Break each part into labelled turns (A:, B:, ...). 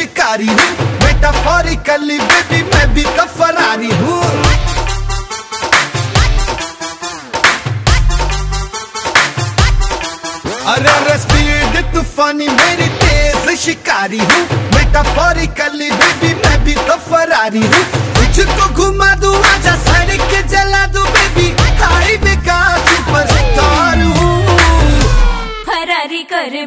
A: शिकारी हूँ, metaphorically baby मैं भी तो फरारी हूँ। अरे स्पीड तूफानी मेरी तेज शिकारी हूँ, मेटाफोरिकली बेबी मैं भी तो फरारी हूँ। तुझको घुमा दूँ आजा सड़क के जला दूँ बेबी, हाईवे का सुपरस्टार हूँ।
B: फरारी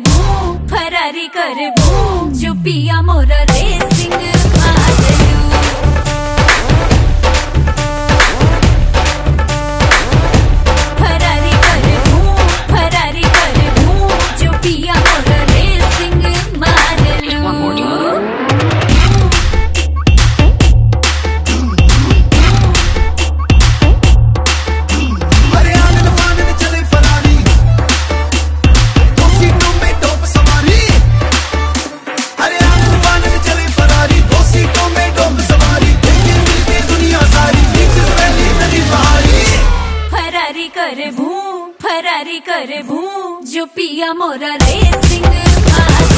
B: कर बूम जो पिया मोरा रेसिंग माडलू। फरारी कर बूम जो पिया मोरा रेसिंग माडलू। फरारी कर बूम जो पिया मोरा रेसिंग